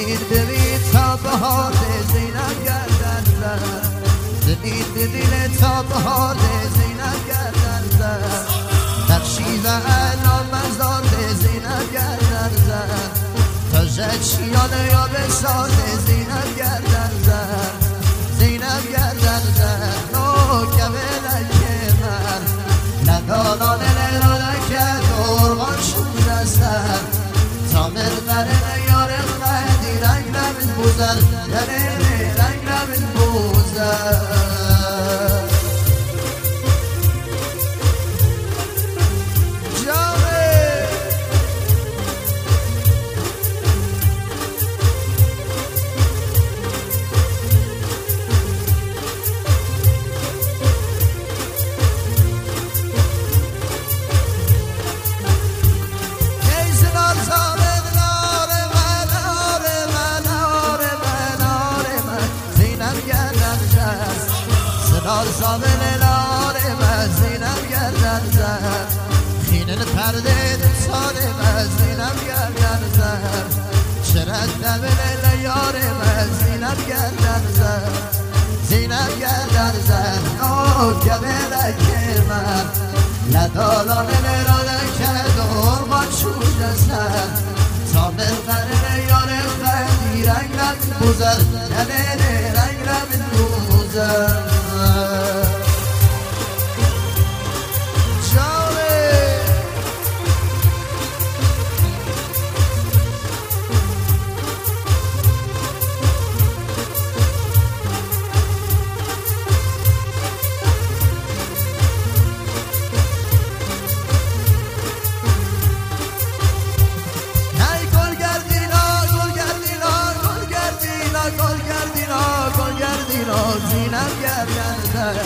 ببین تا بهار زینب گردن زد ببین تا بهار زینب گردن زد نقشی و علام مزار زینب گردن زد تا جشیان یا به ساز زینب گردن زد زینب گردن زد نوکبلک من ندانان لرانک دورمان شود استن تامر برن یار خدی رنگ رمین بوزن رنگ رمین بوزن زابل لار مزینم گردن زد خین پرده سال مزینم گردن زد شرد دبل لیار مزینم گردن زد زینم گردن زد نوکبلک من لدالان لرانک دورمان شود زد تامر برن یار خدی رنگ رنگ بوزن رنگ رنگ بوزن زینب گردن زد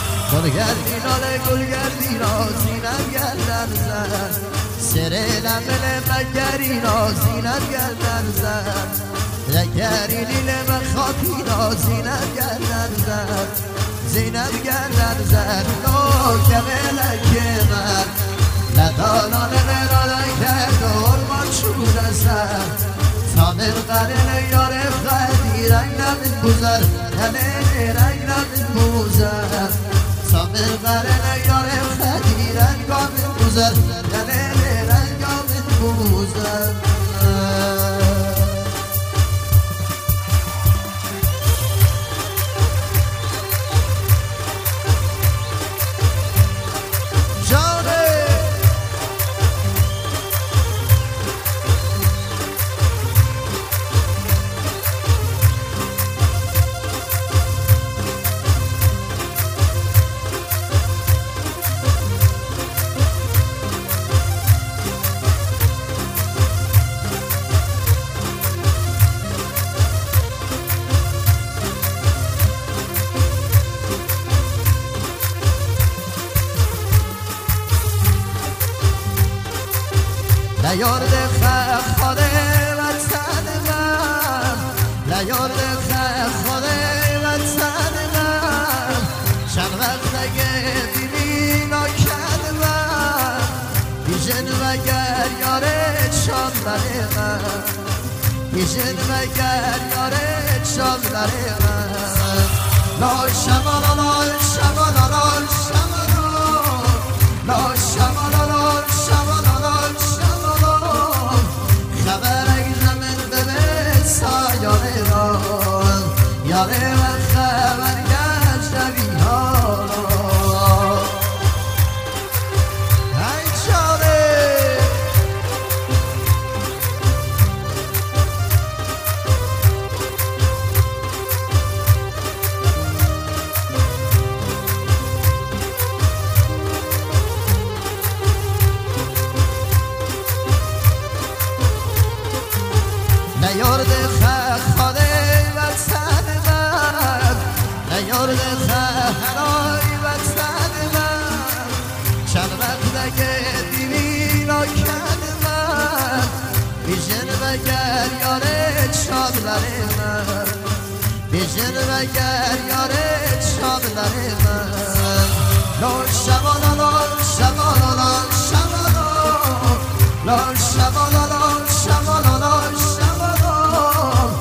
گلگردینا زینب گردن زد سر لمل مگرینا زینب گردن زد لگری لیل مخاطینا زینب گردن زد زینب گردن زد نوکبلک من لدانان لرانک دورمان شود استن تامر قرن یار خدی رنگ رمین بوزن رنگ رمین بوزن تامر قرن یار خدی رنگ رمین بوزن رنگ رمین بوزن لیارد خاله وطن من لیارد خاله وطن من چند وقت اگه بیبین آکد من بیژن و گریاره شاملر من بیژن و گریاره شاملر من لا شمالا لا شمالا لا شمالا لا شمالا لا شمالا خبرک زمین به سایانه را یاره و خبر گشتوی ها ای چاره نیارد خاله وطن من نیارد خلای وطن من چند وقت اگه دیوین آکد من بیژن و گریاره چادلر من بیژن و گریاره چادلر من لا شمالا لا شمالا لا شمالا لا شمالا لا شمالا لا شمالا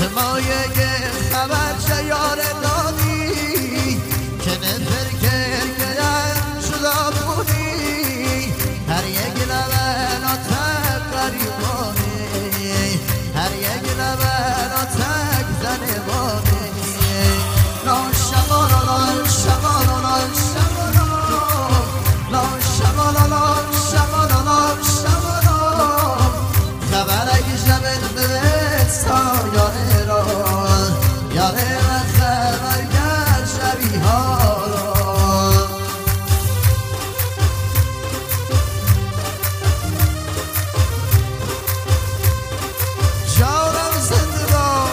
شمایه خبر شیار دادی که نفر کرگیم شدا بودی هر یک لبناتک قریبانی هر یک لبناتک زنبانی لا شمالا لا شمالا لا شمالا لا شمالا لا شمالا لا شمالا خبرک جبل بستا یاره را یاره و خبرگر شبیه ها را جانم زنده با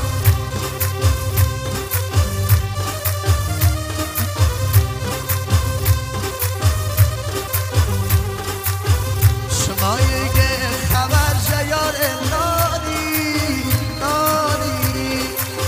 شمایی که خبر جیار نانی نانی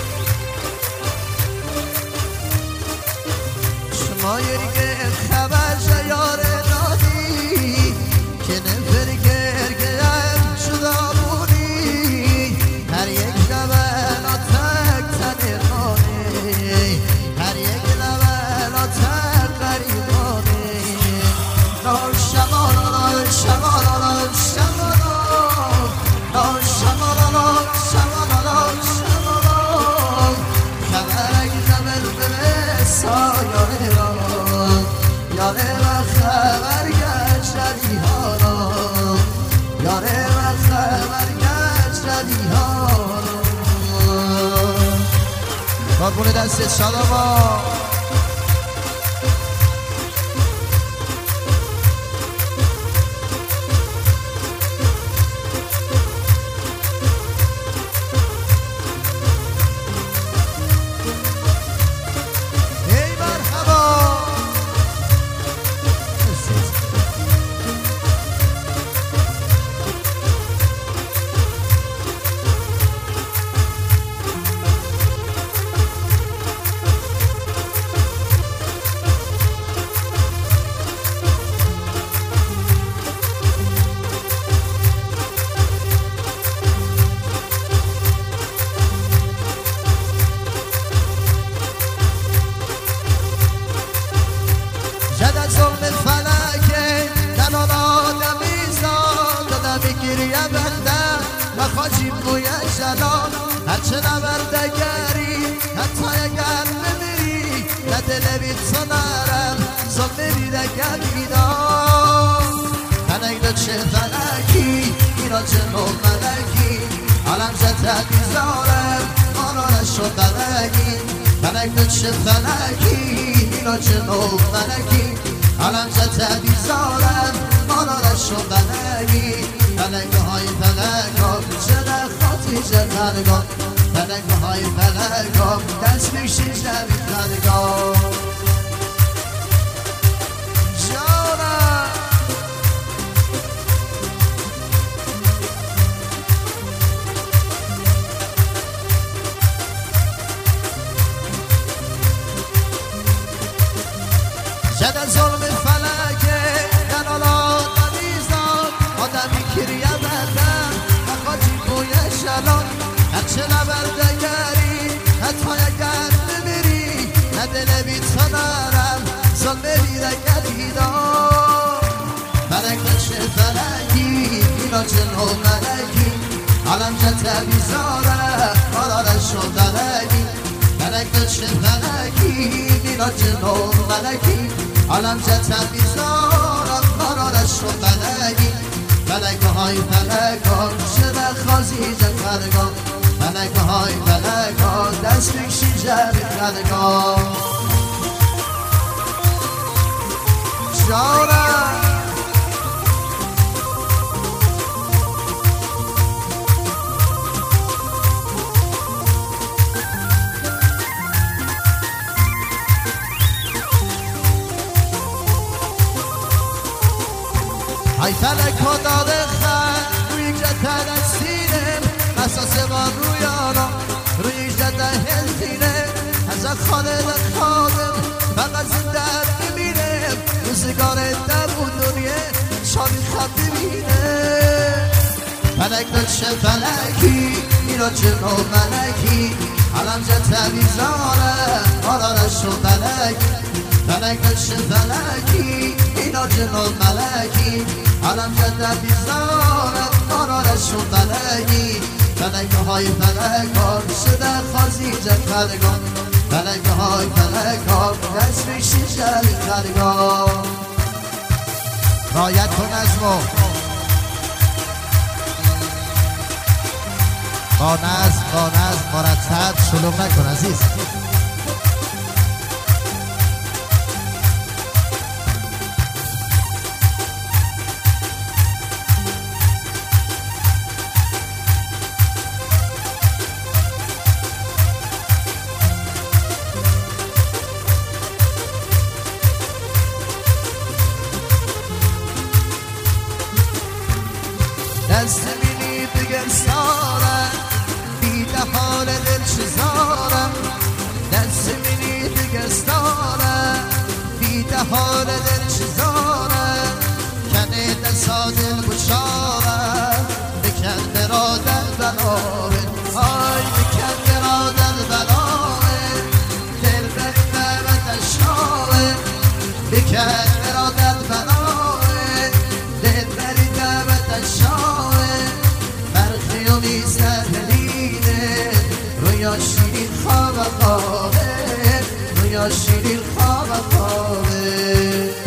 شمایی که خبر جیار نانی که نفر گرگم شدا بودی هر یک لبناتک تنخانی هر یک لبناتک قریبانی لا شمالا لا شمالا لا شمالا لا شمالا لا شمالا لا شمالا خبرک زمن بسا یاره را یاره و خبرگر شبیه ها را یاره و خبرگر شبیه ها را قربون دست شادابا خاجی بوی جلال هرچه نبردگری حتی اگر بمیری نه دل بید سنرم زمری دگر بیدار فلک دو چه فلکی اینا چه نو ملکی عالم زده بیزارم آنا نشو فلکی فلک دو چه فلکی اینا چه نو ملکی عالم زده بیزارم آنا نشو فلکی فلک های فلک ها چه خاطی چه خلقا فلک های فلک ها دست میشی شبی خلقا جانم جد ظلم فلکه دنالات نمیزاد آدمی کریه بردم مخاطی بوی شلان هرچه نبردگری حتی اگر بمیری نه دل بید سنرم ظلم بیرگر بیدار فلک بچه فلکی اینا چه نو ملکی عالم جت بیزاره قرارش شد دلکی فلک بچه فلکی اینا چه نو ملکی عالم جت بیزاره قرارش شد دلکی فلک های فلک ها شده خازی جت خلقا فلک های فلک ها دست بکشی جبی خلقا جانم ای فلک ها داده خند روی جتر از سینه مساسه با رویانا روی جتر هلتینه از خالد خادم فقط زنده ببینه روزگار در اون دنیا شادی خط ببینه فلک داد چه فلکی اینا جنو ملکی علم جت بیزاره آرارش و فلک نش فلکی اینا جنو ملکی علم جت بیزاره آرارش و فلکی فلک های فلک ها شده خازی جت خرگان فلک های فلک ها دست شیشه خرگان رایت کن از ما با نظم مرتب شلوغ نکن عزیز دست بینی بگر سارم بیده حال دل چزارم دست بینی بگر سارم بیده حال دل چزارم کنه دستا دل بچارم بکن برادر بلاوه آی بکن برادر بلاوه دل بری نمت اشاوه بکن برادر بلاوه دل بری نمت اشاوه برخی و میزن دلیله رویا شیرین خوابه رویا شیرین خوابه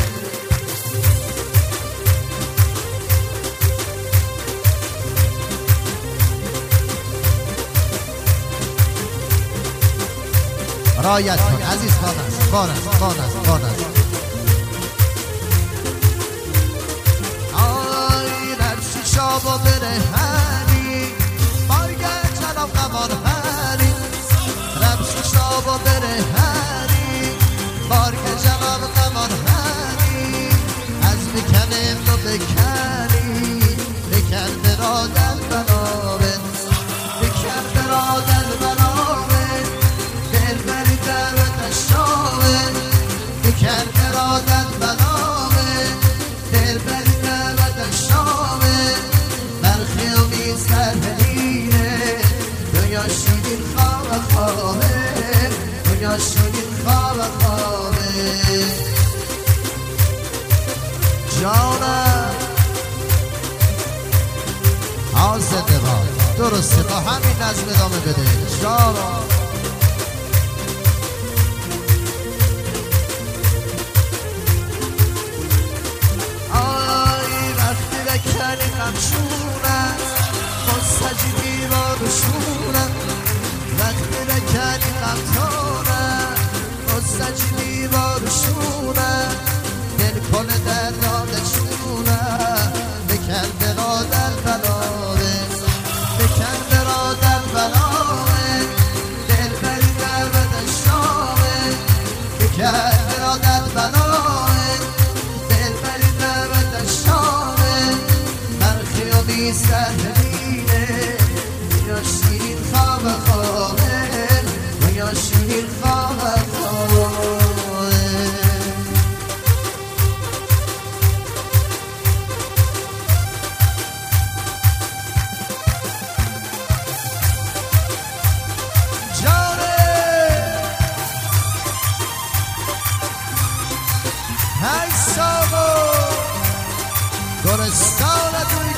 رایت کن عزیز بانست آی نفسی شابا بره هری بارگه جناب قمار هری نفسی شابا بره هری بارگه جناب قمار هری از بکنیم تو بکنی بکن برادر بنابه بکن برادر بنابه دل بری درد شاوه بکن برادر بنابه دل بری درد شاوه برخی و میزن هلینه دنیا شیرین خوابه دنیا شیرین خوابه جانم آزده با درسته با همین نظم ادامه بده جانم کنی غمشونم خستجی دیوارشونم وقتی نکنی غمتانم خستجی دیوارشونم دل کن دردانشونم بکن برادر بلاوه بکن برادر بلاوه دل بری دردشاوه بکن برادر بلاوه دل بری دردشاوه سهلینه یا شیرین خوابه یا شیرین خوابه جانه هی سامو گرستان توی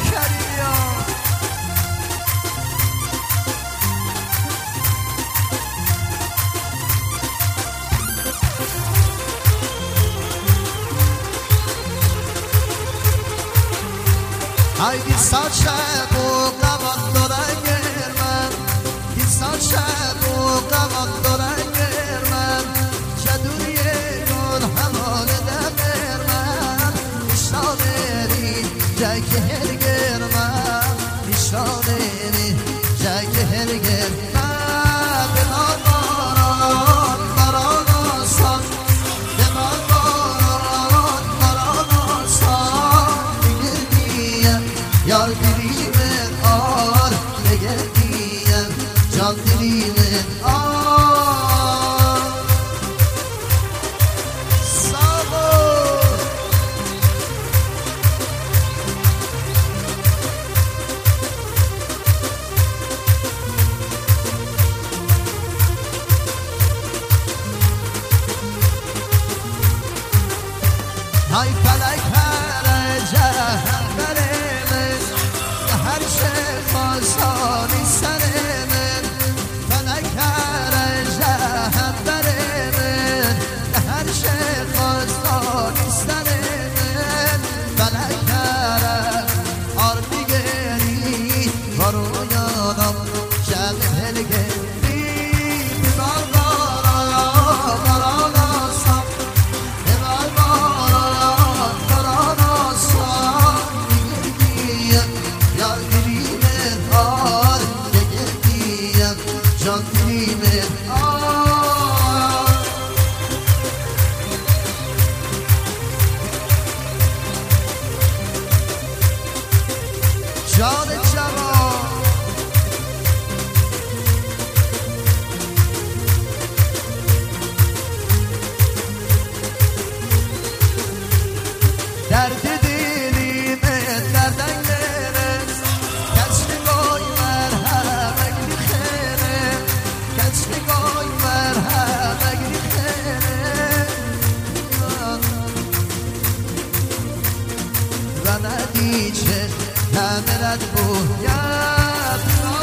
Ay bir saçe bu kavandola girmem Bir saçe bu kavandola girmem Caduriye gol havale de vermem İşaneri cagher girmem İşaneri cagher girmem Bir ağaran baranasan Bir ağaran baranasan Yar dilimin ağır ne geldiğim can dilimin ağır Sağ ol یادم شب هلگه جان جوان درد دیلی من دردن گرست کسی گوی مرحمت خیره کسی گوی مرحمت خیره و ندیچه کامرت بوید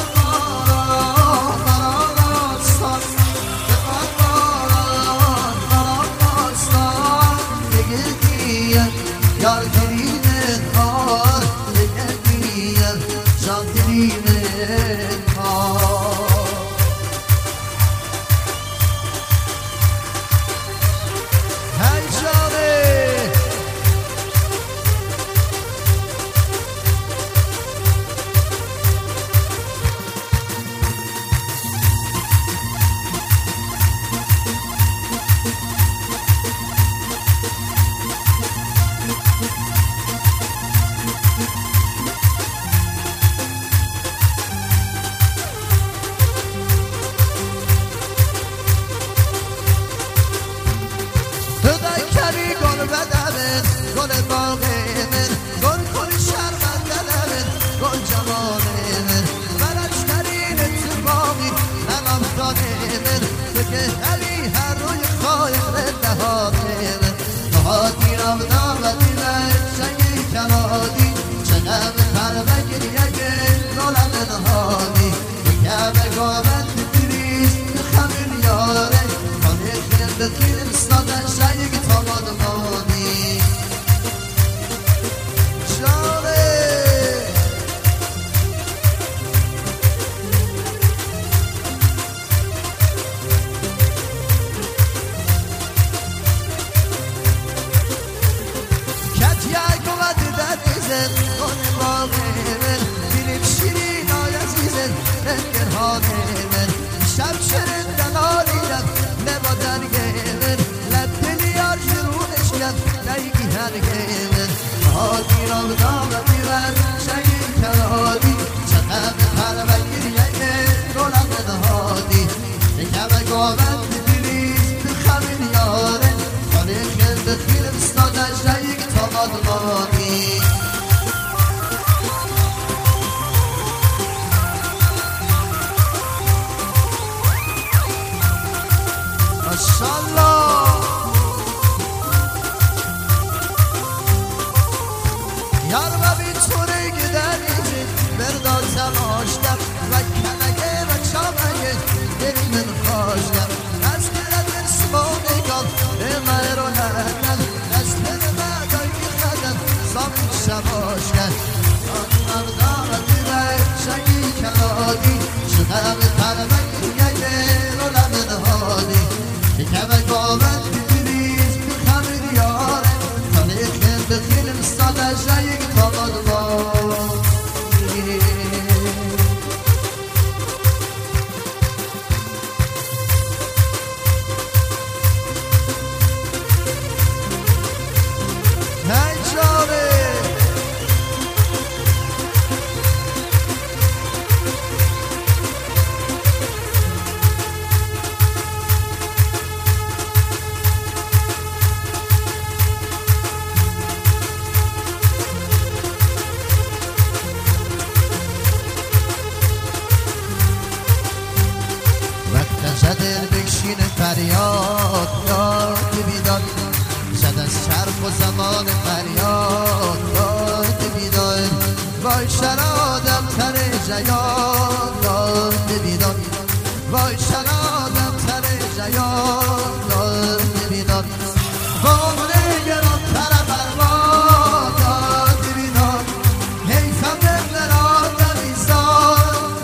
یار گریم آر نگردیم جان گریم آر هی جانه گل باغ من گل کل شرمنده من گل جمال من فرشترین اتفاقی من افتاد من تو که هر روی خواهر نهاد من نهادی را نامدی من شنگی کنادی چنم پرمه گریه گلم نهادی یکم گامند بریز خمیر یاره خانه خیل بخیر استادن شنگی تاماد مانی گل باغ من دلم شیرین آی عزیزم نگرهان من شب شرن دنالیم نبا درگه من لب دلیار جرونش کن نیگی هرگه من نهادی را بدامدی من شنگی کرادی چقم پرمه گریه گلم نهادی نکمه گامند بریز بخمین یاره خانه خیل بخیر استادش نیگی تاماد مانی ماشالله یار ببین طوری گدریزی بردار تماشدم و کنگه و چامگه دلی من خواشدم از دلت اسمانگان امه رو لدن از دل مدای خدم زامن شباشگن آنم دامدی و شنگی کنادی شدم پرمگی رو لمن هادی یکمه گامند بریز بخمیر یاره خانه خیل بخیل استادش یک تاماد مانی هی جاره دل بکشین فریاد یاد بیداد زد از چرخ و زمان فریاد یاد بیداد وای شرادم تر جیاد یاد بیداد وای شرادم تر جیاد یاد بیداد بامونه گران تر برباد یاد بیداد حیفم نمیرادم ایزاد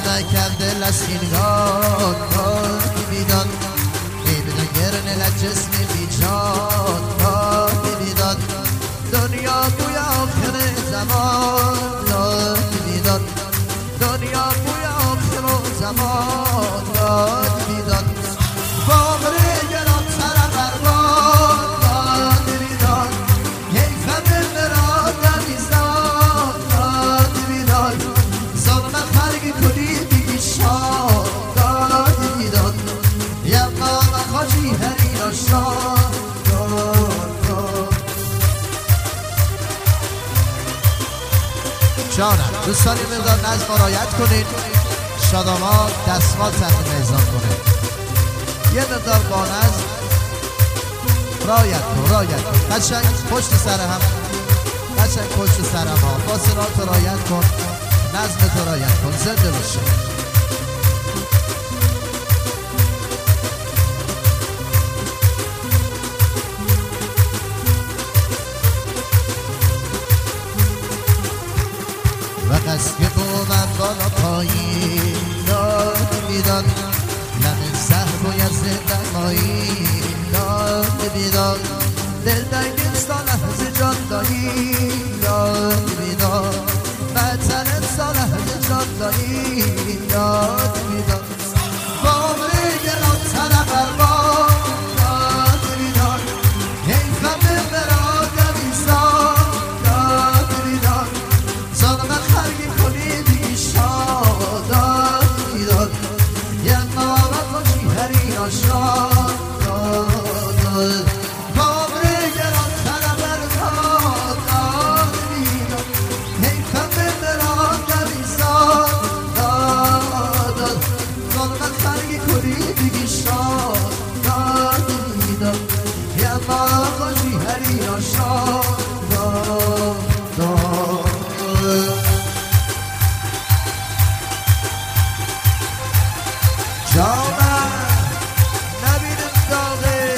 کرده لسینگان گاهی بیداد ایبن گرن لجسم بیجان گاهی بیداد دنیا بوی آخر زمان گاهی بیداد دنیا بوی آخر زمان گاهی بیداد باقر گران سر بربان گاهی بیداد حیفت براد میزان گاهی بیداد ظلم فرقی کنی دیگی شان گاهی بیداد یما مخاجی هری ناشان جانم دوستانی مقدار نظم را رعایت کنید شادامان دستمال تحت میزان کنید یه مقدار با نظم رعایت کن قشنگ پشت سر هم قشنگ پشت سر هم ها فاصلات را رعایت کن نظم را رعایت کن زنده باشه و قصد بومن بالا پایین داد میداد لمن زهر و یزد مایی داد میداد دل دنگستان لحظه جان دایی داد میداد بطن انسان لحظه جان دایی داد میداد بامر گران تنه بربان داد میداد حیفم براد میزان داد میداد ظالم خرگی کنی بیشان داد میداد یه نامت باشی هری آشان داد بامر گران تنه بربان داد میداد حیفم براد میزان داد ظالم خرگی کنی بیشان داد میداد یه نامت باشی هری آشان داد جانم نبینم داغه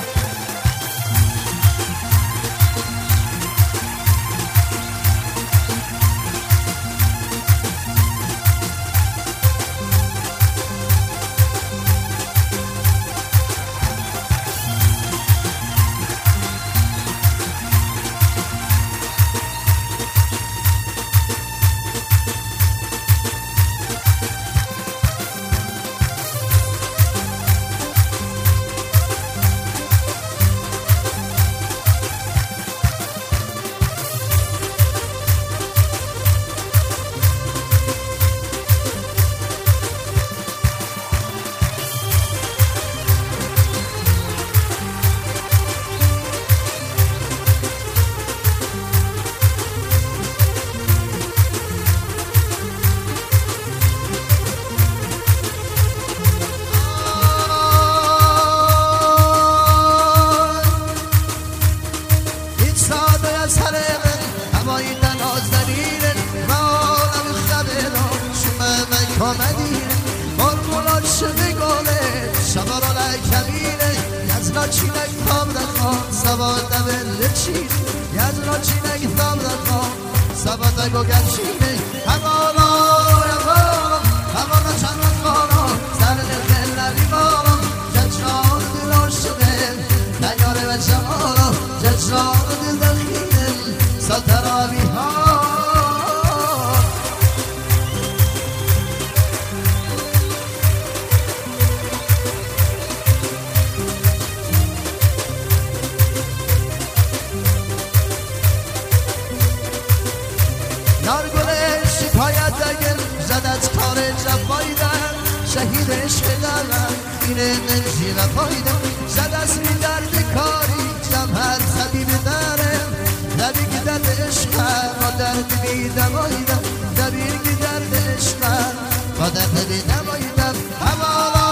شهید عشق دارم اینه منجی و پایدم زد از می درد کاری جمهر طبیب دارم نبی که درد عشقم و درد بیدم آیدم نبیر که درد عشقم و درد بیدم آیدم همالا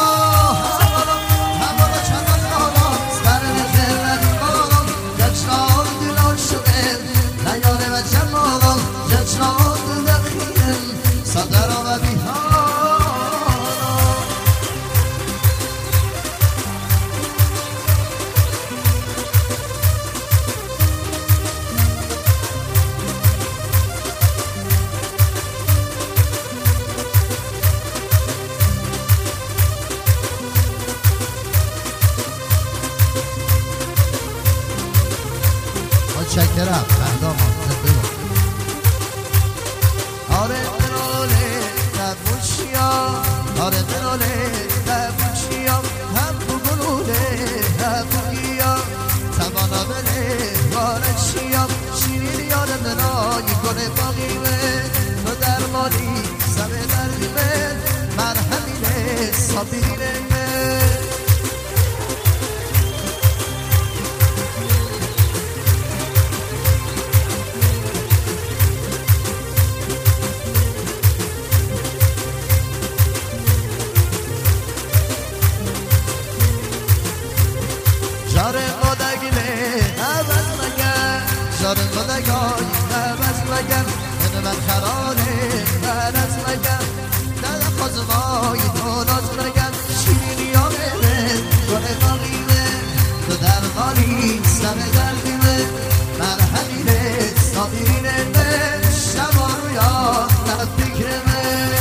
چند خالا سرم خیلی بالا جشنان دلان شده نیاره و جمالا جشنان دل دخیل صدرا و بیها دامان زنده با آره دناله نبوشیا آره دناله نبوشیا هم بگلوله هم بگیا توانا بله وارشیا شیرین یار منایی کنه باقیمه تو درمانی سر دردیمه مرهمینه صابرینه جار خدای عوض مگر من خرانه غلط مگر در خازمای دولات مگر شیرینی ها بره گل باقیمه تو درمانی سر دردیمه مرهمینه صابرینه شبا رو یاد نفکرمه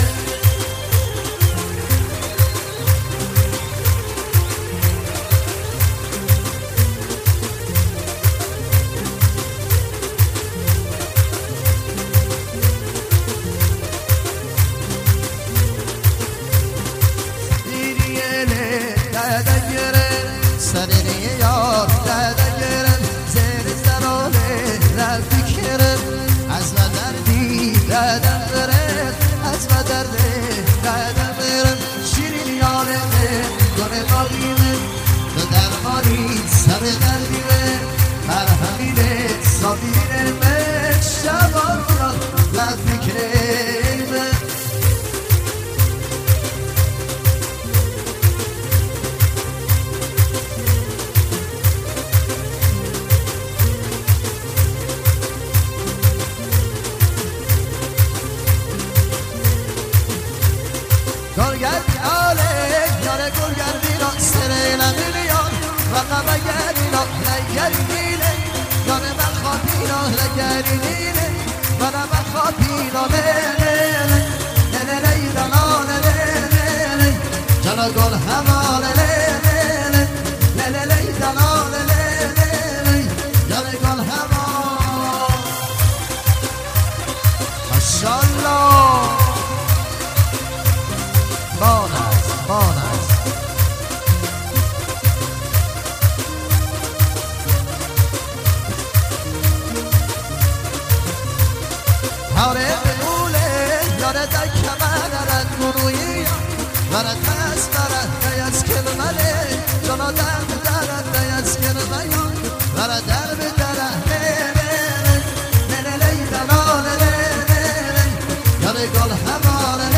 سرینی یار دردگرم زیر زرانه رفکرم از و دردی دردم برم از و درده دردم برم شیرین یارمه گل باقیمه تو درمانی سر دردیمه مرهمینه صابرینه شبان را رفکرمه گرگردی آله یاره گرگردی را سره نمیلیان و قبگردی را لگری نیله یاره من خوابی را لگری نیله و من خوابی را لیله لیله لیله لیله جلا گل هماله لیله لیله لیله لیله جلا گل هماله ماشالله بانست هاره بوله یاره دکه منرد گرویی ورد هست برد بیز کلمله جانا درد درد بیز کلمه ورد درد درد لیله لیله لیله یاره گل هماره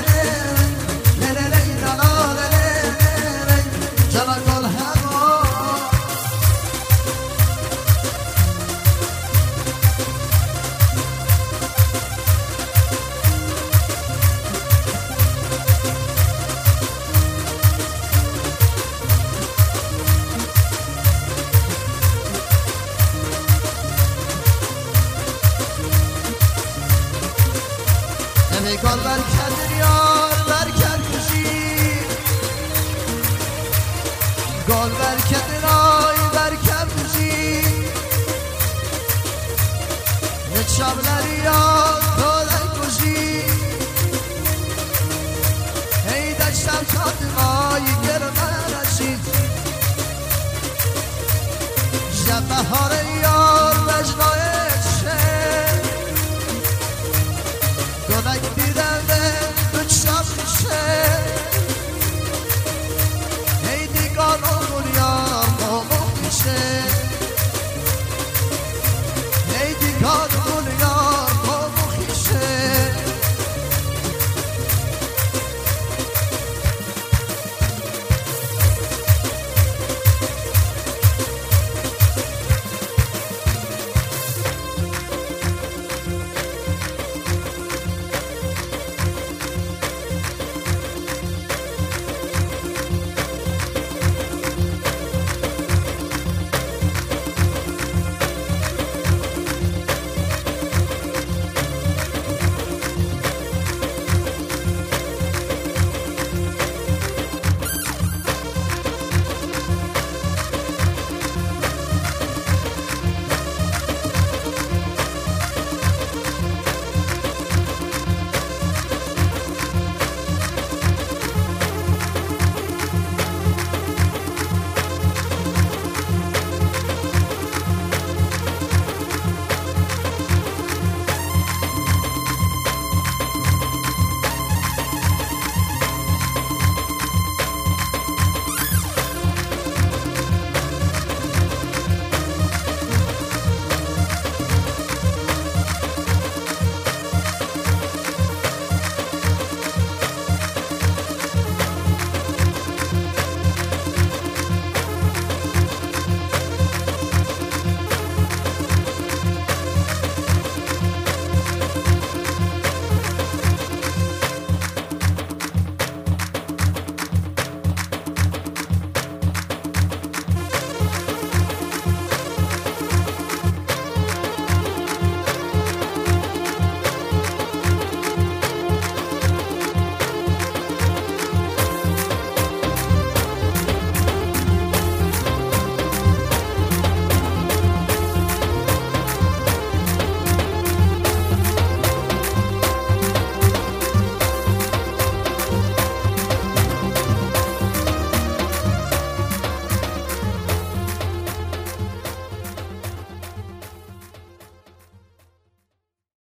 گل برکت یار برکت کشی گل برکت رای برکت کشی نچابلر یار